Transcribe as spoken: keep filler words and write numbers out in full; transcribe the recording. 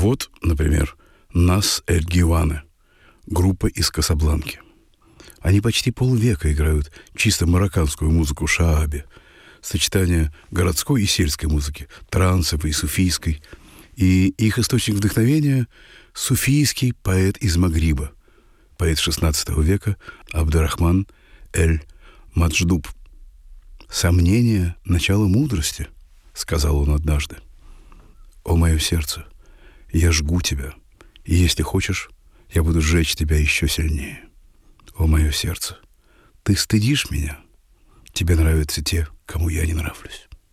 вот, например, Нас Эль Гиване, группа из Касабланки. Они почти полвека играют чисто марокканскую музыку шааби, сочетание городской и сельской музыки, трансовой и суфийской. И их источник вдохновения — суфийский поэт из Магриба, поэт шестнадцатого века Абдурахман эль-Мадждуб. «Сомнение — начало мудрости», — сказал он однажды. «О, мое сердце, я жгу тебя, и если хочешь, я буду сжечь тебя еще сильнее. О, мое сердце, ты стыдишь меня? Тебе нравятся те, кому я не нравлюсь».